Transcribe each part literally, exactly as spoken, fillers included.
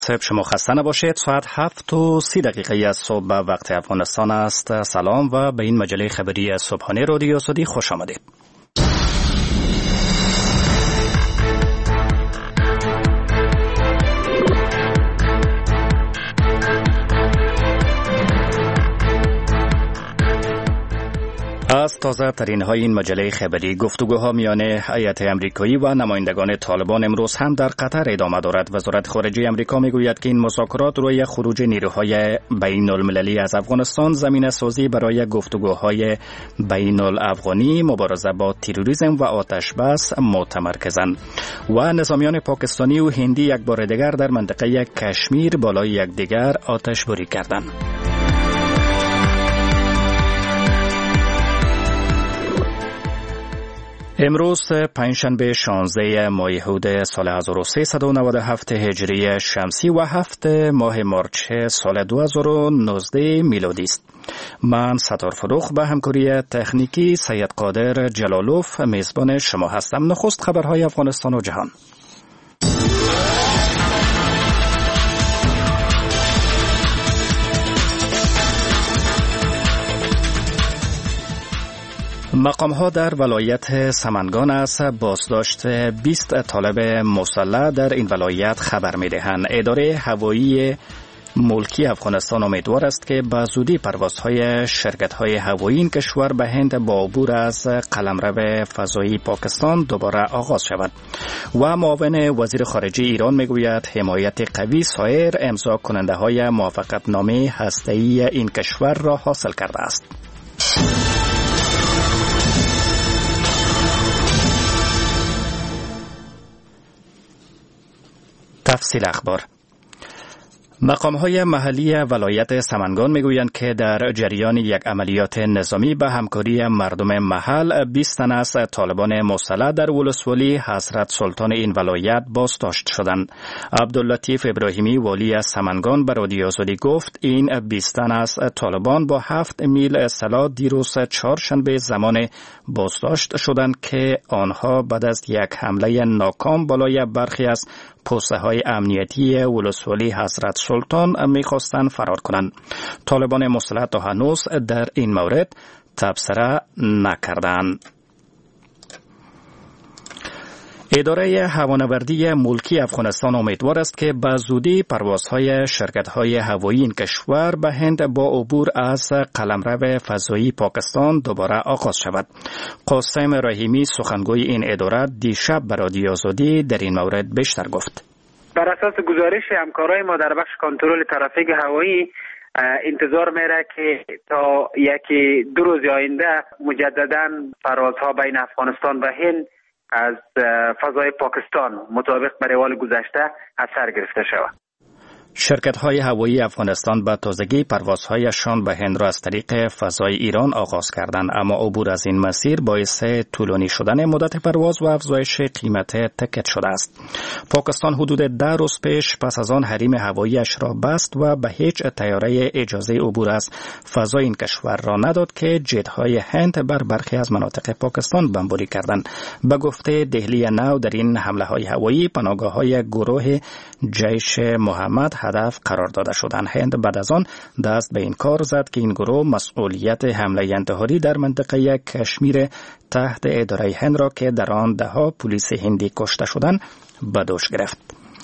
صبح شما خسته نباشید. ساعت هفت و سی دقیقه از صبح به وقت افغانستان است. سلام و به این مجله خبری صبحانه رادیو آزادی خوش آمدید. از تازه ترین های این مجله خبری گفتگوها میان هیئت امریکایی و نمایندگان طالبان امروز هم در قطر ادامه دارد. وزارت خارجه امریکا میگوید که این مذاکرات روی خروج نیروهای بین المللی از افغانستان زمینه سازی برای گفتگوهای بین الافغانی، مبارزه با تروریسم و آتش بس متمرکزند. و نظامیان پاکستانی و هندی یک بار دیگر در منطقه کشمیر بالای یکدیگر آتش باری کردند. امروز پنجشنبه شانزده ماه هود سال هزار و سیصد و نود و هفت هجری شمسی و هفت ماه مارچ سال دو هزار و نوزده میلادی است. من ستار فروخ به همکاری تکنیکی سید قادر جلالوف میزبان شما هستم. نخست خبرهای افغانستان و جهان. مقام‌ها در ولایت سمنگان از بازداشت بیست طالب مسلح در این ولایت خبر می‌دهند. اداره هوایی ملکی افغانستان امیدوار است که به زودی پروازهای شرکت‌های هوایی این کشور به هند با عبور از قلمرو فضایی پاکستان دوباره آغاز شود. و معاون وزیر خارجه ایران میگوید حمایت قوی سایر امضا کننده‌های موافقتنامه هسته‌ای این کشور را حاصل کرده است. تفصیل اخبار. مقام‌های محلی ولایت سمنگان میگویند که در جریان یک عملیات نظامی به همکاری مردم محل بیست تن از طالبان مسلح در ولسوالی حضرت سلطان این ولایت بازداشت شدند. عبداللطیف ابراهیمی والی از سمنگان به رادیو آزادی گفت این بیست تن از طالبان با هفت میل سلاح دیروز چهارشنبه زمان بازداشت شدند که آنها بعد از یک حمله ناکام بالای برخی از پوسته های امنیتی ولسوالی حضرت سلطان میخواستند فرار کنند. طالبان مسلح تا هنوز در این مورد تبصره نکردند. اداره هوانوردی ملکی افغانستان امیدوار است که به زودی پروازهای شرکت‌های هوایی این کشور به هند با عبور از قلمرو فضایی پاکستان دوباره آغاز شود. قاسم رحیمی سخنگوی این اداره دیشب به رادیو آزادی در این مورد بیشتر گفت. بر اساس گزارش همکارای ما در بخش کنترل ترافیک هوایی انتظار میره که تا یکی دو روز آینده مجددا پروازها بین افغانستان و هند از فضای پاکستان مطابق به روال گذشته از سر گرفته شود. شرکت‌های هوایی افغانستان به تازگی پروازهایشان به هند را از طریق فضای ایران آغاز کردند، اما عبور از این مسیر باعث طولانی شدن مدت پرواز و افزایش قیمت تکت شده است. پاکستان حدود ده روز پیش پس از آن حریم هوایی‌اش را بست و به هیچ طیاره اجازه عبور از فضای این کشور را نداد که جت‌های هند بر برخی از مناطق پاکستان بمباری کردند. به گفته دهلی نو در این حمله‌های هوایی پناهگاه‌های گروه جیش محمد هدف قرار داده شدند. هند بعد از آن دست به این کار زد که این گروه مسئولیت حمله انتحاری در منطقه کشمیر تحت اداره هند را که در آن دهها پلیس هندی کشته شدند به دوش گرفت.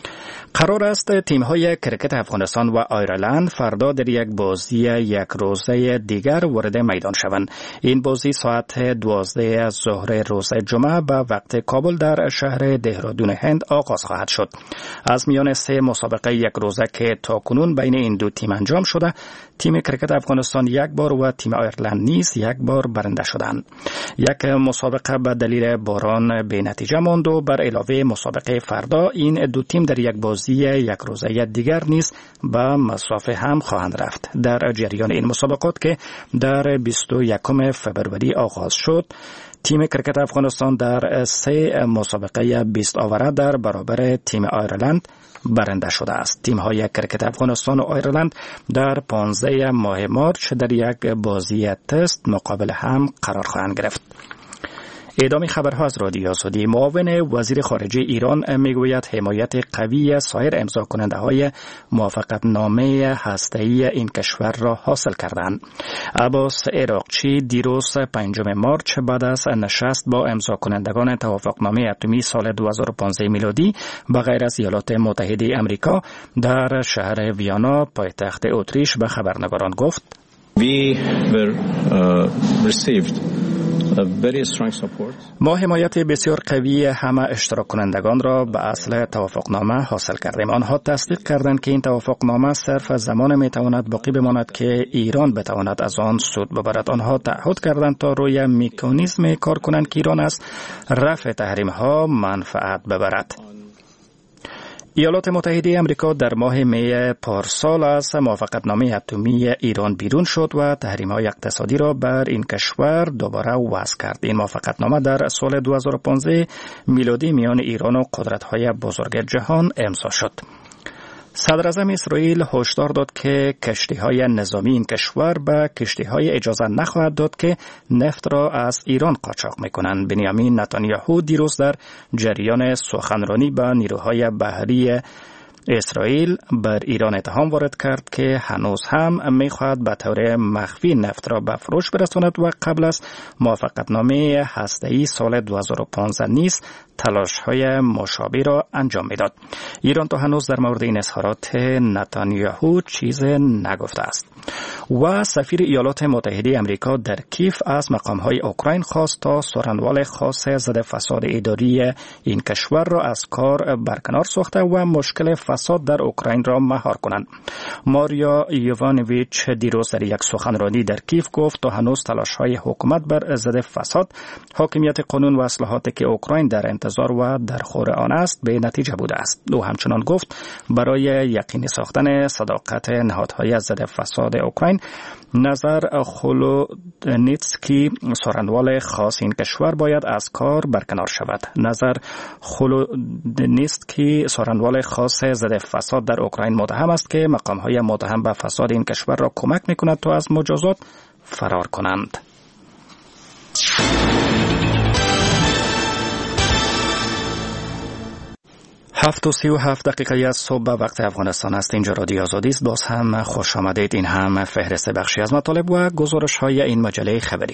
قرار است تیم‌های کرکت افغانستان و آیرلند فردا در یک بازی یک روزه دیگر وارد میدان شوند. این بازی ساعت دوازده از ظهر روز جمعه به وقت کابل در شهر دهرادون هند آغاز خواهد شد. از میان سه مسابقه یک روزه که تاکنون بین این دو تیم انجام شده، تیم کرکت افغانستان یک بار و تیم آیرلند نیز یک بار برنده شدند. یک مسابقه به دلیل باران به نتیجه ماند و بر علاوه مسابقه فردا این دو تیم در یک بازی یک روزه دیگر نیز به مصاف هم خواهند رفت. در جریان این مسابقات که در بیست و یکم فوریه آغاز شد، تیم کرکت افغانستان در سه مسابقه بیست آوره در برابر تیم آیرلند برنده شده است. تیم‌های کرکت افغانستان و آیرلند در پانزده ماه مارچ در یک بازی تست مقابل هم قرار خواهند گرفت. ادامه خبرها از رادیو آزادی. معاون وزیر خارجه ایران میگوید حمایت قوی سایر امضا کننده های موافقت نامه هسته‌ای این کشور را حاصل کردند. عباس عراقچی دیروز پنجم مارچ بعد از نشست با امضا کنندگان توافقنامه اتمی سال دو هزار و پانزده میلادی به غیر از ایالات متحده آمریکا در شهر ویانا پایتخت اتریش به خبرنگاران گفت: We were uh, received ما حمایت بسیار قوی همه اشتراک کنندگان را به اصل توافقنامه حاصل کردیم. آنها تصدیق کردند که این توافقنامه صرف زمان میتواند باقی بماند که ایران بتواند از آن سود ببرد. آنها تعهد کردند تا روی مکانیزم کار کنند که ایران از رفع تحریم ها منفعت ببرد. ایالات متحده آمریکا در ماه می پارسال از موافقتنامه اتمی ایران بیرون شد و تحریم‌های اقتصادی را بر این کشور دوباره وضع کرد. این موافقتنامه در سال دو هزار و پانزده میلادی میان ایران و قدرت‌های بزرگ جهان امضا شد. صدراعظم اسرائیل هشدار داد که کشتی‌های نظامی این کشور به کشتی‌های اجازه نخواهد داد که نفت را از ایران قاچاق می‌کنند. بنیامین نتانیاهو دیروز در جریان سخنرانی به نیروهای بحری اسرائیل بر ایران اتهام وارد کرد که هنوز هم می‌خواهد به طور مخفی نفت را به فروش برساند و قبل از موافقتنامه هسته‌ای سال دو هزار و پانزده نیز تلاش‌های مشابه را انجام می‌داد. ایران تا هنوز در مورد این اظهارات نتانیاهو چیز نگفته است. و سفیر ایالات متحده آمریکا در کیف از مقام‌های اوکراین خواست تا سخنران خاص ضد فساد اداری این کشور را از کار برکنار ساخته و مشکل فساد در اوکراین را مهار کنند. ماریا یوانویچ دیروز در یک سخنرانی در کیف گفت تا هنوز تلاش‌های حکومت بر ضد فساد، حاکمیت قانون و اصلاحاتی که اوکراین در انتظار و در خور آن است به نتیجه بوده است. او همچنان گفت برای یقینی ساختن صداقت نهادهای ضد فساد اوکراین، نظر خلودنیتسکی سخنران خاص این کشور باید از کار برکنار شود. نظر خلودنیتسکی سخنران خاص ضد فساد در اوکراین متهم است که مقام‌های متهم به فساد این کشور را کمک می‌کند تا از مجازات فرار کنند. هفت و سی و هفت دقیقه از صبح وقت افغانستان است. اینجا رادیو آزادی است. باز هم خوش آمدید. این هم فهرست بخشی از مطالب و گزارش های این مجله خبری.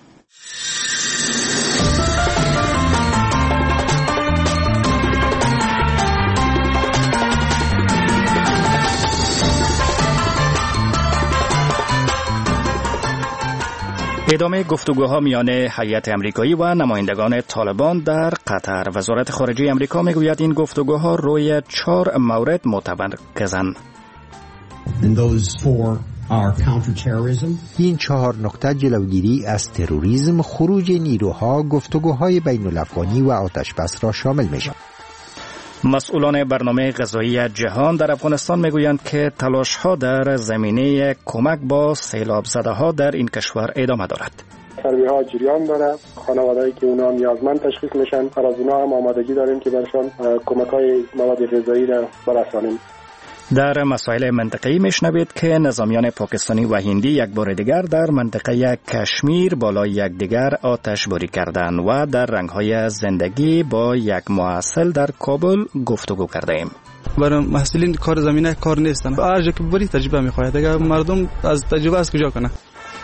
ادامه گفتگوها میان هیئت آمریکایی و نمایندگان طالبان در قطر. وزارت خارجه آمریکا میگوید این گفتگوها روی چهار مورد متمرکزند. این چهار نکته جلوگیری از تروریسم، خروج نیروها، گفتگوهای بین الافغانی و آتشبس را شامل میشود. مسئولان برنامه غذایی جهان در افغانستان میگویند که تلاش‌ها در زمینه کمک با سیلاب زده‌ها در این کشور ادامه دارد. سروی‌ها جریان داره، خانواده‌ای که اونا نیازمند تشخیص میشن، از اونا هم آمادگی داریم که برشان کمک‌های مواد غذایی را برسانیم. در مسائل منطقه‌ای میشنوید که نظامیان پاکستانی و هندی یک بار دیگر در منطقه کشمیر بالای یکدیگر آتشباری کردند و در رنگ‌های زندگی با یک محصل در کابل گفتگو کردیم. برای محصلین کار زمینه کار نیستن. هر جا که بری تجربه می‌خواید. اگر مردم از تجربه از کجا کنه؟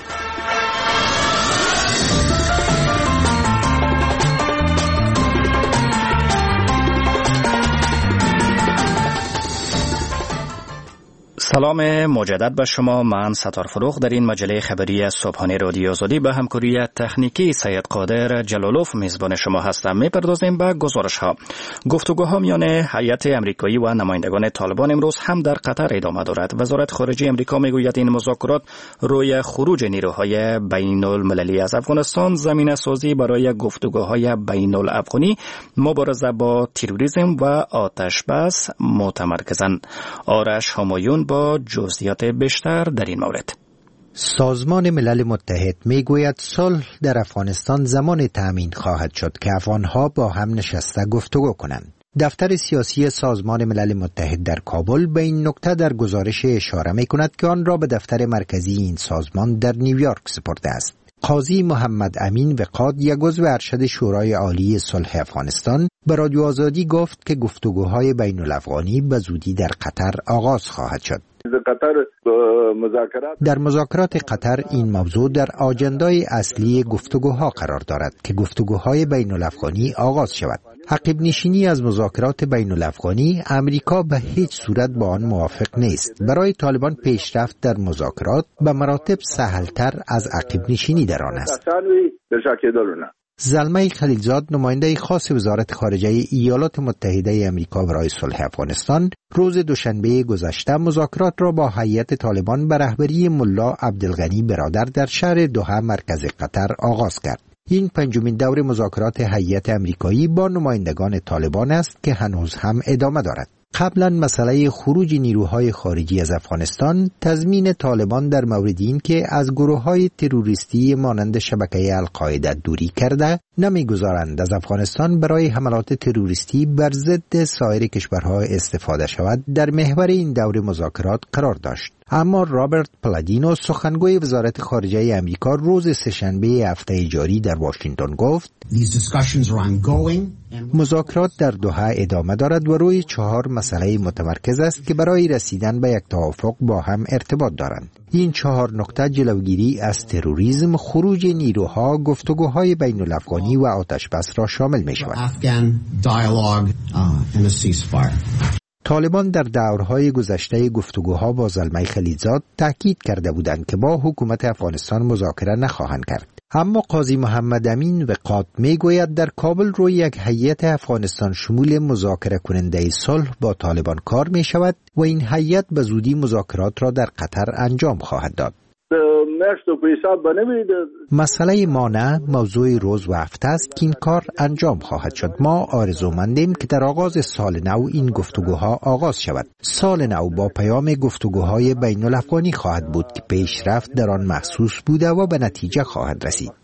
سلام مجدد به شما. من ستار فروغ در این مجله خبری صبحانه رادیو آزادی به همکاری تکنیکی سید قادر جلالوف میزبان شما هستم. میپردازیم به گزارش ها. گفتگوها میان هیئت آمریکایی و نمایندگان طالبان امروز هم در قطر ادامه دارد. وزارت خارجه آمریکا میگوید این مذاکرات روی خروج نیروهای بین المللی از افغانستان زمینه سازی برای گفتگوهای بین الافغانی، مبارزه با تروریسم و آتش بس متمرکزند. آرش همایون با جزئیات بیشتر در این مورد. سازمان ملل متحد میگوید صلح در افغانستان زمان تأمین خواهد شد که افغانها با هم نشسته گفتگو کنند. دفتر سیاسی سازمان ملل متحد در کابل به این نکته در گزارش اشاره میکند که آن را به دفتر مرکزی این سازمان در نیویورک سپرده است. قاضی محمد امین وقاد، یک عضو ارشد شورای عالی صلح افغانستان، به رادیو آزادی گفت که گفتگوهای بین الافغانی به زودی در قطر آغاز خواهد شد. قطر مذاکرات در مذاکرات قطر این موضوع در آجندای اصلی گفتگوها قرار دارد که گفتگوهای بین الافغانی آغاز شود. عقب نشینی از مذاکرات بین الافغانی، امریکا به هیچ صورت با آن موافق نیست. برای طالبان پیشرفت در مذاکرات به مراتب سهلتر از عقب نشینی در آن است. زلمه خلیلزاد، نماینده خاص وزارت خارجه ایالات متحده آمریکا برای صلح افغانستان، روز دوشنبه گذشته مذاکرات را با هیئت طالبان به رهبری ملا عبدالغنی برادر در شهر دوحه مرکز قطر آغاز کرد. این پنجمین دور مذاکرات هیئت آمریکایی با نمایندگان طالبان است که هنوز هم ادامه دارد. قبلا مسئله خروج نیروهای خارجی از افغانستان، تضمین طالبان در مورد این که از گروه‌های تروریستی مانند شبکه القاعده دوری کرده نمی‌گذارند از افغانستان برای حملات تروریستی بر ضد سایر کشورها استفاده شود، در محور این دور مذاکرات قرار داشت. اما رابرت پلادینو، سخنگوی وزارت خارجه آمریکا، روز سه‌شنبه هفته جاری در واشنگتن گفت مذاکرات در دوحه ادامه دارد و روی چهار مسئله متمرکز است که برای رسیدن به یک توافق با هم ارتباط دارند. این چهار نکته جلوگیری از تروریسم، خروج نیروها، گفتگوهای بین الافغانی و آتش بس را شامل می شود. طالبان در دورهای گذشته گفتگوها با زلمه خلیلزاد تاکید کرده بودند که با حکومت افغانستان مذاکره نخواهند کرد. اما قاضی محمد امین وقاد میگوید در کابل روی یک هیئت افغانستان شمول مذاکره کننده صلح با طالبان کار می شود و این هیئت به زودی مذاکرات را در قطر انجام خواهد داد. مسئله ما نه، موضوع روز و هفته است که این کار انجام خواهد شد. ما آرزومندیم که در آغاز سال نو این گفتگوها آغاز شود. سال نو با پیام گفتگوهای بین الافغانی خواهد بود که پیشرفت در آن محسوس بوده و به نتیجه خواهد رسید.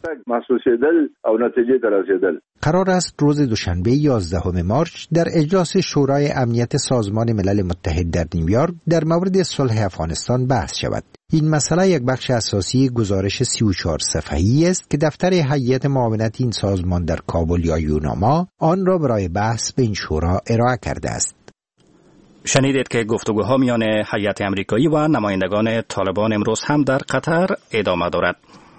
قرار است روز دوشنبه یازدهم مارس در اجلاس شورای امنیت سازمان ملل متحد در نیویورک در مورد صلح افغانستان بحث شود. این مسئله یک بخش اساسی گزارش سی و چهار صفحه‌ای است که دفتر هیئت معاونت این سازمان در کابل یا یوناما آن را برای بحث به این شورا ارائه کرده است. شنیدید که گفتگوها میان هیئت آمریکایی و نمایندگان طالبان امروز هم در قطر ادامه دارد.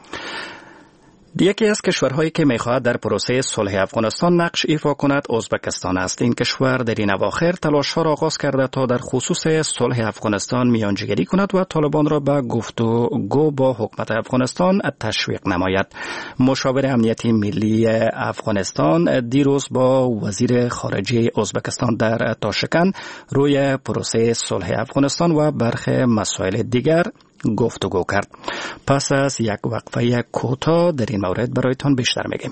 یکی از کشورهایی که می‌خواهد در پروسه صلح افغانستان نقش ایفا کند ازبکستان است. این کشور در این اواخر تلاش‌ها را آغاز کرده تا در خصوص صلح افغانستان میانجیگری کند و طالبان را به گفتگو با حکومت افغانستان تشویق نماید. مشاور امنیتی ملی افغانستان دیروز با وزیر خارجه ازبکستان در تاشکند روی پروسه صلح افغانستان و برخی مسائل دیگر گفتگو کرد. پس از یک وقفه کوتاه در این مورد برایتان بیشتر میگیم.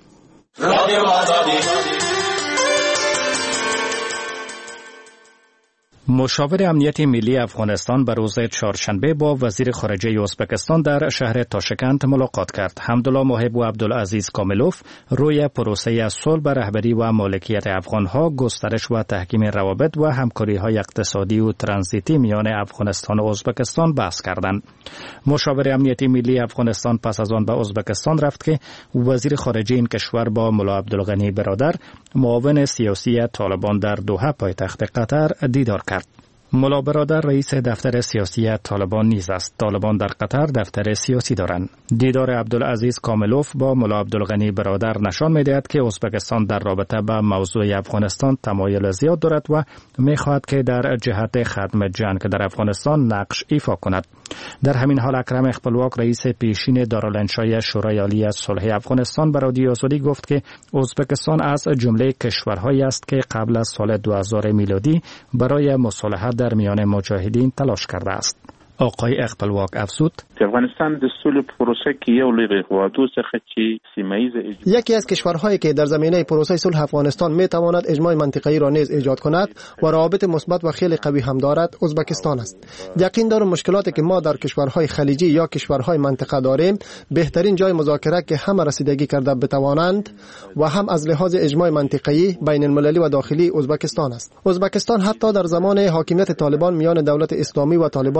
مشاور امنیتی ملی افغانستان به روز چهارشنبه با وزیر خارجه ازبکستان در شهر تاشکند ملاقات کرد. حمدالله محب و عبدالعزیز کاملوف روی پروسه صلح به رهبری و مالکیت افغانها، گسترش و تحکیم روابط و همکاری‌های اقتصادی و ترانزیتی میان افغانستان و ازبکستان بحث کردند. مشاور امنیتی ملی افغانستان پس از آن به ازبکستان رفت که وزیر خارجه این کشور با ملا عبدالغنی برادر، معاون سیاسی طالبان در دوحه پایتخت قطر دیدار کرد. ملا برادر رئیس دفتر سیاسی طالبان نیز است. طالبان در قطر دفتر سیاسی دارند. دیدار عبدالعزیز کاملوف با ملا عبدالغنی برادر نشان می‌دهد که ازبکستان در رابطه با موضوع افغانستان تمایل زیاد دارد و می‌خواهد که در جهت ختم جنگ در افغانستان نقش ایفا کند. در همین حال اکرم اخپلواک رئیس پیشین دارالانشای شورای عالی صلح افغانستان به رادیو آزادی گفت که ازبکستان از جمله کشورهایی است که قبل از سال دو هزار میلادی برای مصالحه در میان مجاهدین تلاش کرده است. آقای اخپلواک افزود افغانستان د صلح پروسه کې یو لوی غواړو څخه چې سیمایي یکی از کشورهایی که در زمینه پروسه صلح افغانستان می تواند اجماع منطقه‌ای را نیز ایجاد کند و روابط مثبت و خیلی قوی هم دارد ازبکستان است. یقین دارم مشکلاتی که ما در کشورهای خلیجی یا کشورهای منطقه داریم، بهترین جای مذاکره که همه رسیدگی کرده بتوانند و هم از لحاظ اجماع منطقه‌ای بین المللی و داخلی ازبکستان است. ازبکستان حتی در زمان حاکمیت طالبان میان دولت اسلامی و طالبان نیز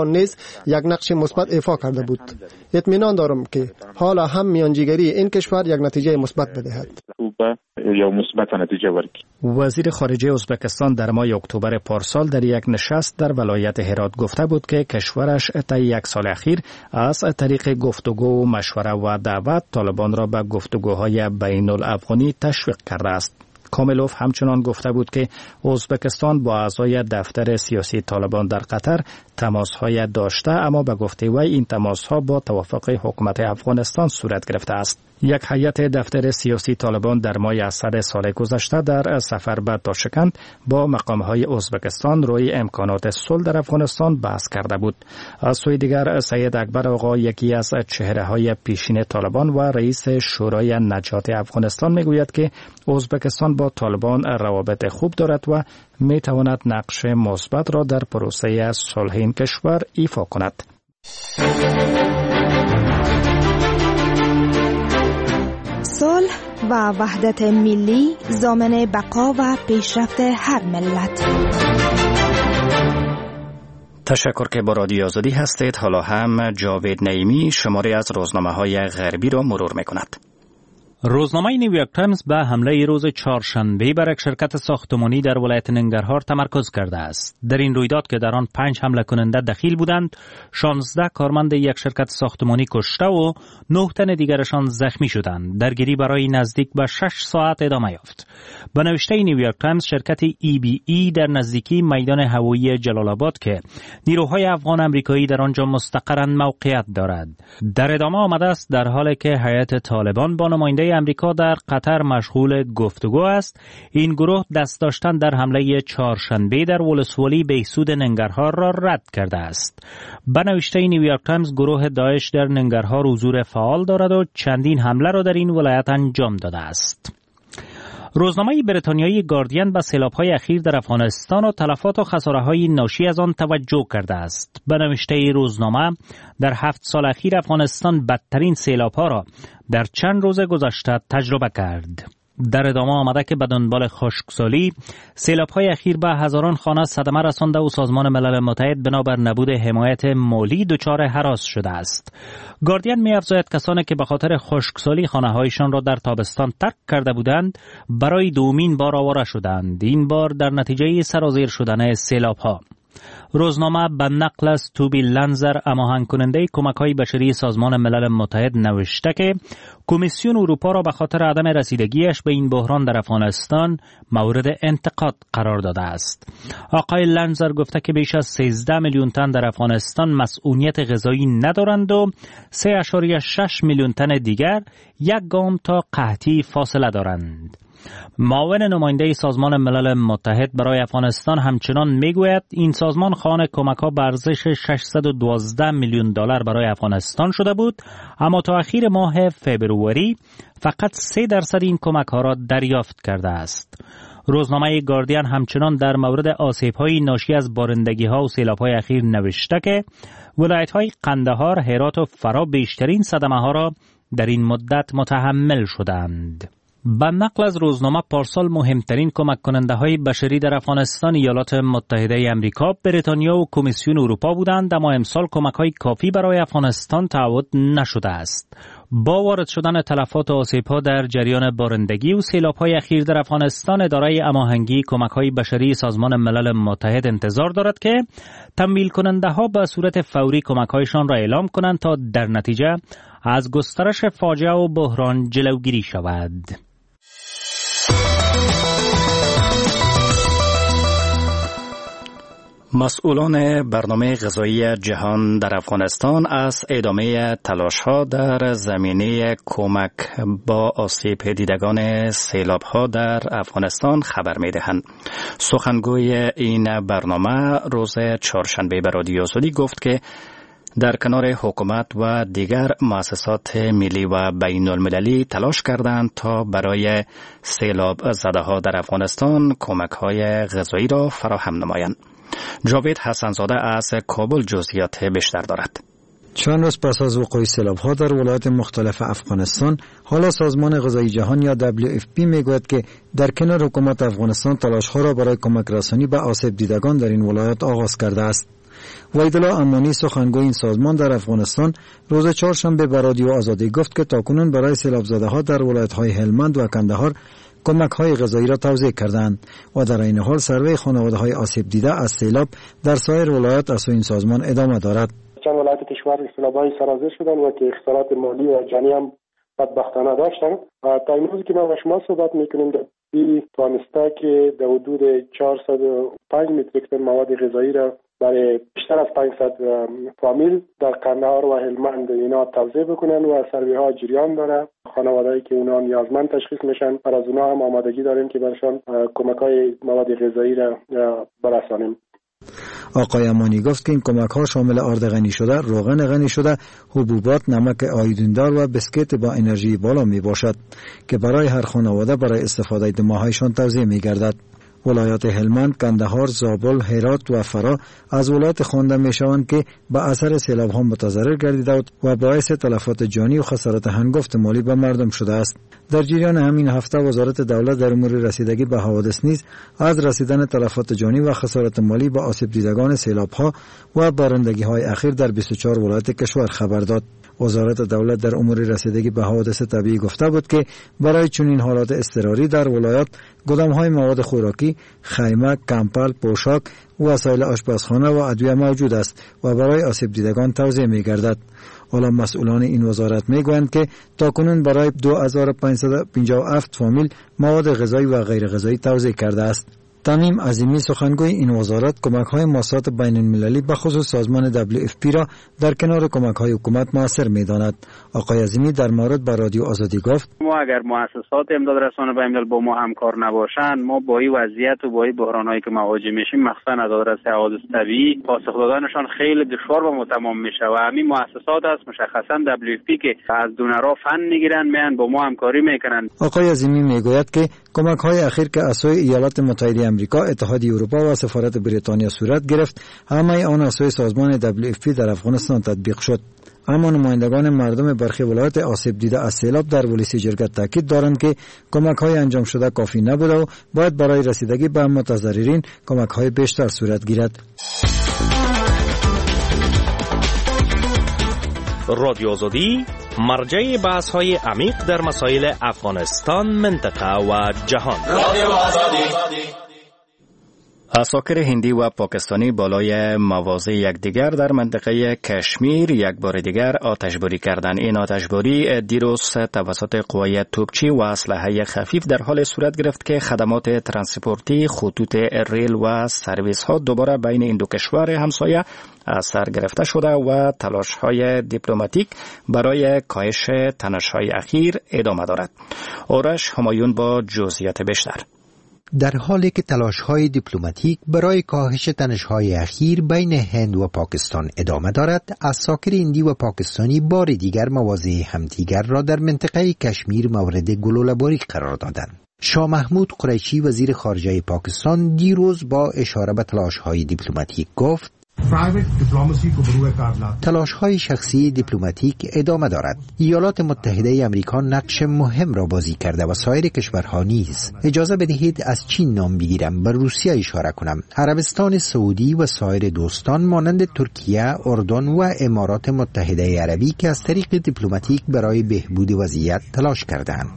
یک نقش مثبت ایفا کرده بود. اطمینان دارم که حالا هم میانجیگری این کشور یک نتیجه مثبت بدهد. یا مثبت نتیجه ورکی. وزیر خارجه ازبکستان در ماه اکتبر پارسال در یک نشست در ولایت هرات گفته بود که کشورش طی یک سال اخیر از طریق گفتگو و مشوره و دعوت طالبان را به گفتگوهای بین الافغانی تشویق کرده است. کاملوف همچنان گفته بود که ازبکستان با اعضای دفتر سیاسی طالبان در قطر تماس‌های داشته، اما به گفته وی این تماس‌ها با توافق حکومت افغانستان صورت گرفته است. یک هیئت دفتر سیاسی طالبان در ماه اسفند سال گذشته در سفر به تاشکند با مقام‌های ازبکستان روی امکانات صلح در افغانستان بحث کرده بود. از سوی دیگر سید اکبر آقا، یکی از چهره‌های پیشین طالبان و رئیس شورای نجات افغانستان، میگوید که ازبکستان با طالبان روابط خوب دارد و میتواند نقش مثبت را در پروسه صلح این کشور ایفا کند. صلح و وحدت ملی ضامن بقا و پیشرفت هر ملت. تشکر که با رادیو آزادی هستید. حالا هم جاوید نعیمی شماری از روزنامه‌های غربی را مرور می‌کند. روزنامه نیویورک تایمز به حمله روز چهارشنبه بر یک شرکت ساختمانی در ولایت ننگرهار تمرکز کرده است. در این رویداد که در آن پنج حمله کننده دخیل بودند، شانزده کارمند یک شرکت ساختمانی کشته و نه تن دیگرشان زخمی شدند. درگیری برای نزدیک به شش ساعت ادامه یافت. به نوشته نیویورک تایمز، شرکت ای بی ای در نزدیکی میدان هوایی جلال آباد که نیروهای افغان امریکایی در آنجا مستقرند موقعیت دارد. در ادامه آمده است در حالی که هیئت طالبان با نماینده امریکا در قطر مشغول گفتگو است، این گروه دست داشتن در حمله چهارشنبه در ولسوالی بهسود ننگرهار را رد کرده است. به نوشته نیویورک تایمز، گروه داعش در ننگرهار حضور فعال دارد و چندین حمله را در این ولایت انجام داده است. روزنامه بریتانیایی گاردین به سیلاب‌های اخیر در افغانستان و تلفات و خساره‌های ناشی از آن توجه کرده است. به نوشته روزنامه، در هفت سال اخیر افغانستان بدترین سیلاب‌ها را در چند روز گذشته تجربه کرد. در ادامه آمده که به دنبال خشکسالی، سیلاب‌های اخیر به هزاران خانه صدمه رسانده و سازمان ملل متحد بنابر نبود حمایت مالی دچار هراس شده است. گاردین می‌افزاید کسانی که به خاطر خشکسالی خانه‌هایشان را در تابستان ترک کرده بودند، برای دومین بار آواره شدند، این بار در نتیجه سرازیر شدن سیلاب‌ها. روزنامه به نقل از توبی لنزر، هماهنگ کننده کمک‌های بشری سازمان ملل متحد، نوشته که کمیسیون اروپا را به خاطر عدم رسیدگیش به این بحران در افغانستان مورد انتقاد قرار داده است. آقای لنزر گفته که بیش از سیزده میلیون تن در افغانستان مسئولیت غذایی ندارند و سه ممیز شش میلیون تن دیگر یک گام تا قحطی فاصله دارند. معاون نماینده سازمان ملل متحد برای افغانستان همچنان میگوید این سازمان خواهان کمک‌ها به ارزش ششصد و دوازده میلیون دلار برای افغانستان شده بود، اما تا اخیر ماه فوریه فقط سه درصد این کمک‌ها را دریافت کرده است. روزنامه گاردین همچنان در مورد آسیب‌های ناشی از بارندگی‌ها و سیلاب‌های اخیر نوشته که ولایت‌های قندهار، هرات و فرا بیشترین صدمه‌ها را در این مدت متحمل شدند. به نقل از روزنامه، پارسال مهمترین کمک کننده های بشری در افغانستان ایالات متحده امریکا، بریتانیا و کمیسیون اروپا بودند، اما امسال کمک های کافی برای افغانستان تعهد نشده است. با وارد شدن تلفات و آسیب‌ها در جریان بارندگی و سیلاب‌های اخیر در افغانستان، اداره هماهنگی کمک‌های بشری سازمان ملل متحد انتظار دارد که تمویل کننده‌ها به صورت فوری کمک‌هایشان را اعلام کنند تا در نتیجه از گسترش فاجعه و بحران جلوگیری شود. مسئولان برنامه غذایی جهان در افغانستان از ادامه تلاش‌ها در زمینه کمک با آسیب دیدگان سیلاب‌ها در افغانستان خبر می‌دهند. سخنگوی این برنامه روز چهارشنبه به رادیو آزادی گفت که در کنار حکومت و دیگر مؤسسات ملی و بین المللی تلاش کردند تا برای سیلاب زده‌ها در افغانستان کمک‌های غذایی را فراهم نمایند. جاوید حسنزاده از کابل جزئیات بیشتر دارد. چند روز پس از وقوع سیلاب‌ها در ولایات مختلف افغانستان، حالا سازمان غذایی جهان یا دبلیو اف پی میگوید که در کنار حکومت افغانستان تلاش‌ها را برای کمک رسانی به آسیب دیدگان در این ولایات آغاز کرده است. وحیدالله امانی سخنگوی این سازمان در افغانستان روز چهارشنبه به رادیو آزادی گفت که تاکنون برای سیلاب زده‌ها در ولایت‌های هلمند و کندهار کمک‌های غذایی را توزیع کردند و در این حال سروی خانواده‌های آسیب دیده از سیلاب در سایر ولایات از این سازمان ادامه دارد. چند ولایت کشور سیلاب‌های سرازیر شدند و که خسارات مالی و جانی هم بدبختانه داشتند. تا امروز که ما با شما صحبت می‌کنیم این توانسته که در حدود چهارصد و پنج متریک تن مواد غذایی را برای بیشتر از پانصد فامیل در کندهار و هلمند اینا توزیع بکنن و سروی ها جریان داره. خانوادهایی که اونا نیازمند تشخیص میشن پر از اونا هم آمادگی داریم که برشان کمک های مواد غذایی را برسانیم. آقای امانی گفت که این کمک ها شامل آرد غنی شده، روغن غنی شده، حبوبات، نمک آیودیندار و بسکت با انرژی بالا می باشد که برای هر خانواده برای استفاده دو ماهایشان توزیع می گردد. ولایات هلمند، کندهار، زابل، هرات و فرا از ولایات خوانده می شوند که به اثر سیلاب ها متضرر گردیده و باعث تلفات جانی و خسارات هنگفت مالی به مردم شده است. در جریان همین هفته وزارت دولت در امور رسیدگی به حوادث نیز از رسیدن تلفات جانی و خسارات مالی به آسیب دیدگان سیلاب ها و بارندگی های اخیر در بیست و چهار ولایت کشور خبر داد. وزارت دولت در امور رسیدگی به حوادث طبیعی گفته بود که برای چنین حالات اضطراری در ولایات گدام‌های مواد خوراکی، خیمه، کمپل، پوشاک، وسایل آشپزخانه و ادویه موجود است و برای آسیب دیدگان توزیع می‌گردد. حالا مسئولان این وزارت میگویند که تاکنون برای دو هزار و پانصد و پنجاه و هفت فامیل مواد غذایی و غیر غذایی توزیع کرده است. تمیم عظیمی سخنگوی این وزارت کمک‌های موسسات بین‌المللی به خصوص سازمان دبلیو اف پی را در کنار کمک‌های حکومت موثر می‌داند. آقای عظیمی در مورد به رادیو آزادی گفت: ما اگر مؤسسات امدادرسان بین‌الملل با ما همکار نباشند، ما با این وضعیت و با این بحران‌هایی که مواجه میشیم، مخصوصاً از دادرس حوادث طبیعی، پاسخ دادنشان خیلی دشوار و متمام میشه و همین مؤسسات است مشخصاً دبلیو اف پی که از دونرها فند میگیرن، میان با ما همکاری میکنن. آقای عظیمی میگوید که کمک‌های اخیر که از سوی ایالات متحده آمریکا، اتحادیه اروپا و سفارت بریتانیا صورت گرفت، همه آن از سوی سازمان دبلیو اف پی در افغانستان تطبیق شد. اما نمایندگان مردم برخی ولایات آسیب دیده از سیلاب در ولسی جرگت تاکید دارند که کمک‌های انجام شده کافی نبوده و باید برای رسیدگی به متضررین کمک‌های بیشتر صورت گیرد. رادیو آزادی مرجع بحث‌های عمیق در مسائل افغانستان، منطقه و جهان. رادیو آزادی. عساکر هندی و پاکستانی بالای مواضع یکدیگر در منطقه کشمیر یک بار دیگر آتشباری کردند. این آتشباری دیروز توسط قوای توپچی و اسلحه خفیف در حال صورت گرفت که خدمات ترانسپورتی، خطوط ریل و سرویس ها دوباره بین این دو کشور همسایه از سر گرفته شده و تلاش های دیپلماتیک برای کاهش تنش‌های اخیر ادامه دارد. آرش همایون با جزئیات بیشتر. در حالی که تلاش‌های دیپلماتیک برای کاهش تنش‌های اخیر بین هند و پاکستان ادامه دارد، عساکر هندی و پاکستانی بار دیگر مواضع همدیگر را در منطقه کشمیر مورد گلوله‌باری قرار دادند. شاه محمود قریشی وزیر خارجه پاکستان دیروز با اشاره به تلاش‌های دیپلماتیک گفت: تلاش‌های شخصی دیپلماتیک ادامه دارد. ایالات متحده آمریکا نقش مهم را بازی کرده و سایر کشورها نیز. اجازه بدهید از چین نام بگیرم، به روسیه اشاره کنم. عربستان سعودی و سایر دوستان مانند ترکیه، اردن و امارات متحده عربی که از طریق دیپلماتیک برای بهبود وضعیت تلاش کردند.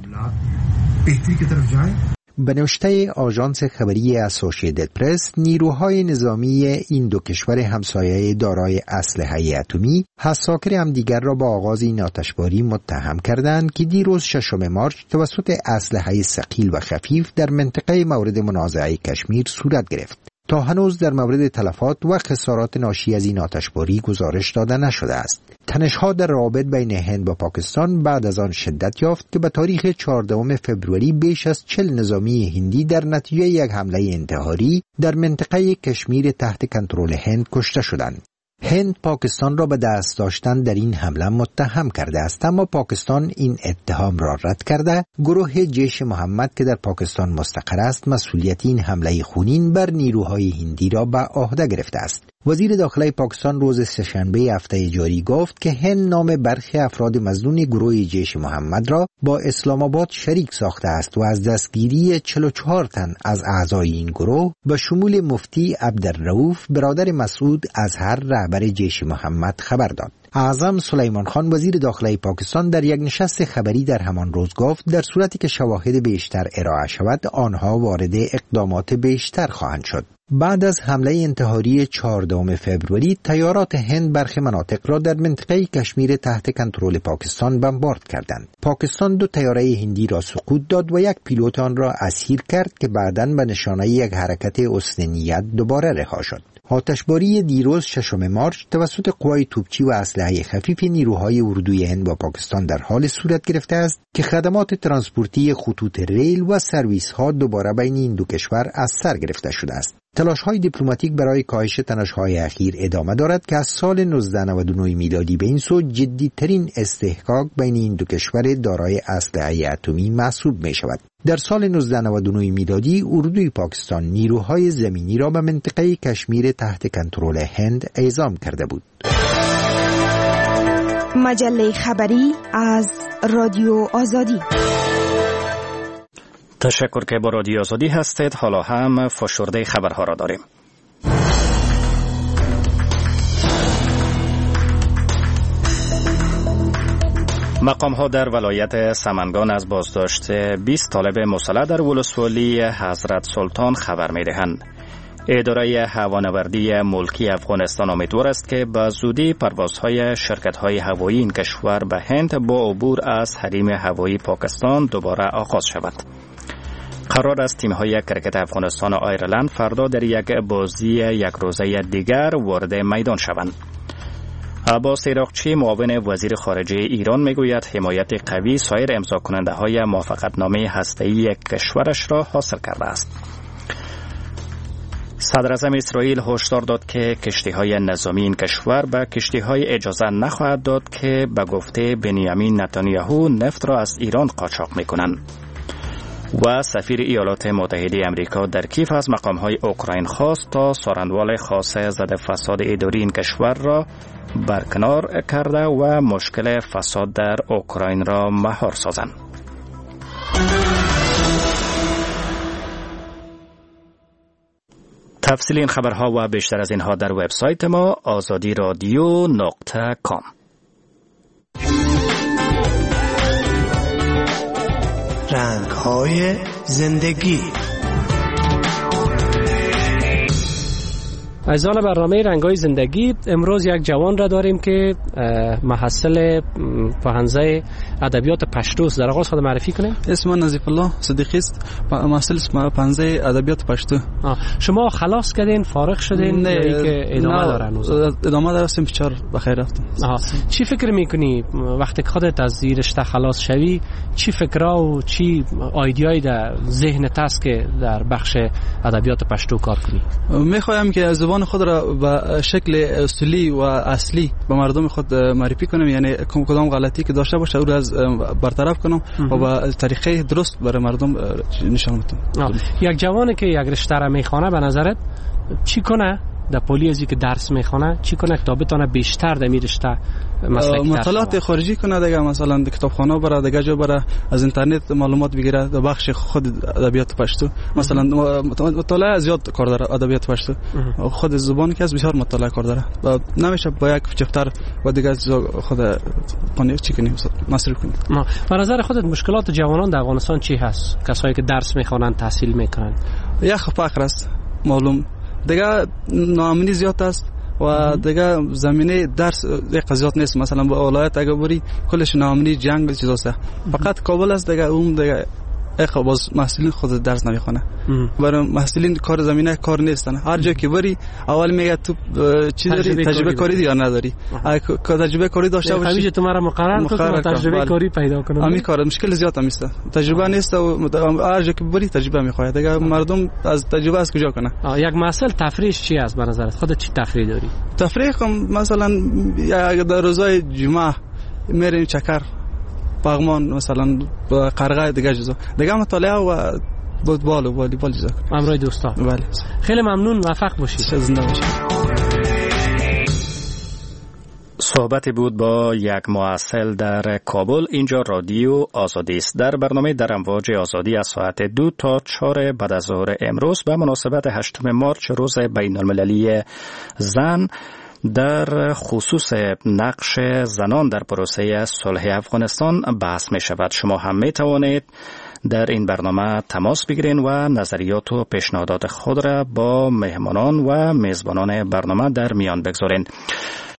به نوشته آژانس خبری اسوسییتد پرس، نیروهای نظامی این دو کشور همسایه دارای اسلحه اتمی عساکر همدیگر را با آغاز این آتشباری متهم کردند که دیروز ششم مارچ توسط اسلحه ثقیل و خفیف در منطقه مورد منازعه کشمیر صورت گرفت. تا هنوز در مورد تلفات و خسارات ناشی از این آتشباری گزارش داده نشده است. تنش‌ها در روابط بین هند و پاکستان بعد از آن شدت یافت که به تاریخ چهاردهم فوریه بیش از چهل نظامی هندی در نتیجه یک حمله انتحاری در منطقه کشمیر تحت کنترل هند کشته شدند. هند پاکستان را به دست داشتن در این حمله متهم کرده است، اما پاکستان این اتهام را رد کرده گروه جیش محمد که در پاکستان مستقر است مسئولیت این حمله خونین بر نیروهای هندی را به عهده گرفته است. وزیر داخله پاکستان روز سه‌شنبه هفته جاری گفت که هند نام برخی افراد مظنون گروه جیش محمد را با اسلام آباد شریک ساخته است و از دستگیری چهل و چهار تن از اعضای این گروه به شمول مفتی عبدالرؤوف برادر مسعود اظهر رهبر جیش محمد خبر داد. اعظم سلیمان خان وزیر داخله پاکستان در یک نشست خبری در همان روز گفت در صورتی که شواهد بیشتر ارائه شود آنها وارد اقدامات بیشتر خواهند شد. بعد از حمله انتحاری چهاردهم فوریه تیارات هند برخی مناطق را در منطقه کشمیر تحت کنترل پاکستان بمبارد کردند. پاکستان دو طیاره هندی را سقوط داد و یک پیلوت آن را اسیر کرد که بعداً به نشانه یک حرکت حسن نیت دوباره رها شد. آتشباری دیروز ششم مارچ توسط قوای توپچی و اسلحه خفیف نیروهای اردوی هند با پاکستان در حال صورت گرفته است که خدمات ترانسپورتی خطوط ریل و سرویس ها دوباره بین این دو کشور از سر گرفته شده است. تلاش‌های دیپلماتیک برای کاهش تنش‌های اخیر ادامه دارد که از سال نوزده نود و نه میلادی به این سو جدی‌ترین استحقاق بین این دو کشور دارای اسلحه اتمی محسوب می‌شود. در سال نوزده نود و نه میلادی اردوی پاکستان نیروهای زمینی را به منطقه کشمیر تحت کنترل هند اعزام کرده بود. مجله خبری از رادیو آزادی. تشکر که با رادیو آزادی هستید. حالا هم فشرده خبرها را داریم. مقام ها در ولایت سمنگان از بازداشت بیست طالب مسلح در ولسوالی حضرت سلطان خبر می دهند. اداره هوانوردی ملکی افغانستان امیدوار است که به زودی پروازهای شرکت‌های هوایی این کشور به هند با عبور از حریم هوایی پاکستان دوباره آغاز شود. قرار است تیم‌های کرکت افغانستان و آیرلند فردا در یک بازی یک روزه دیگر وارد میدان شوند. عباس عراقچی معاون وزیر خارجه ایران میگوید حمایت قوی سایر امضا کننده های موافقتنامه هسته‌ای کشورش را حاصل کرده است. صدر اعظم اسرائیل هشدار داد که کشتی‌های نظامی این کشور به کشتی‌های اجازه نخواهد داد که به گفته بنیامین نتانیاهو نفت را از ایران قاچاق می‌کنند. و سفیر ایالات متحده آمریکا در کیف از مقام‌های اوکراین خواست تا سارنوال خاص ضد فساد اداری این کشور را برکنار کرده و مشکل فساد در اوکراین را مهار سازند. تفصیل این خبرها و بیشتر از اینها در وبسایت ما آزادی رادیو نقطه کام. رنگ‌های زندگی. عزیزان برنامه رنگ‌های زندگی، امروز یک جوان را داریم که محصل پوهنځی ادبیات پشتو است. در آغاز خود معرفی کنه. اسم من نظیف الله صدیقی است، محصل پوهنځی ادبیات پشتو. شما خلاص کردین، فارغ شدین نه که ادامه داره هنوز؟ ادامه داره، سیم چهار بخیر رفتم. چی فکر میکنی وقتی که خودت از زیر رشته خلاص شوی؟ چی فکرها و چی ایده‌ای در ذهنت است که در بخش ادبیات پشتو کار کنی؟ میخوایم که از زبان خود را به شکل اصلی و اصلی به مردم خود معرفی کنم، یعنی کدام غلطی که داشته باشه او را از برطرف کنم و به طریقه درست برای مردم نشان بدم. یک جوانی که یک رشته را میخوانه به نظرت چی کنه در پولی ازی که درس میخونه؟ چی کنه که تا بتونه بیشتر در می رشته مطالعات خارجی کنه دیگه، مثلا کتابخانه بره دیگه، جا بره از اینترنت معلومات بگیره در بخش خود ادبیات پشتو. مثلا مطالعه زیاد کار داره ادبیات پشتو، خود زبان که از بسیار مطالعه کار داره و نمیشه با یک چپتر و دیگه خود قانع چی کنیم مصرف کنیم. به نظر خودت مشکلات جوانان در افغانستان چی هست؟ کسایی که درس میخوانن، تحصیل میکنن؟ یک فقر است معلوم، دیگه ناامنی زیاد است و دیگه زمینه درس یک قضیات نیست. مثلا با ولایت اگه بری کلش ناامنی، جنگ چیزاست، فقط کابل است دیگه، اون دیگه اخ باز محصلین خود درس نمیخونه. برای محصلین کار زمینه کار نیستن، هر جا که بری اول میگه تو چی داری، تجربه کاری یا نداری. اگه تجربه کاری داشته باشی همیشه تو مرا مقرر کن تجربه کاری پیدا کنم. همین کار مشکل زیاد هم است، تجربه نیست و هر جا که بری تجربه میخواد دیگه. مردم از تجربه از کجا کنه؟ یک مسئله تفریح چی است به نظرت؟ خودت چی تفریح داری؟ تفریح مثلا در روزهای جمعه میریم چکر، باغمان، مثلا قرغه، دیگه چیزا دیگه، مطالعه و فوتبال و والیبال چیزا. امرای دوستا. بله. خیلی ممنون، موفق باشید. زنده باشید. صحبتی بود با یک محصل در کابل. اینجا رادیو آزادی است. در برنامه در امواج آزادی از ساعت دو تا چهار بعد از ظهر امروز به مناسبت هشتم مارچ روز بین المللی زن در خصوص نقش زنان در پروسه صلح افغانستان بحث می شود. شما هم می توانید در این برنامه تماس بگیرین و نظریات و پیشنهادات خود را با مهمانان و میزبانان برنامه در میان بگذارین.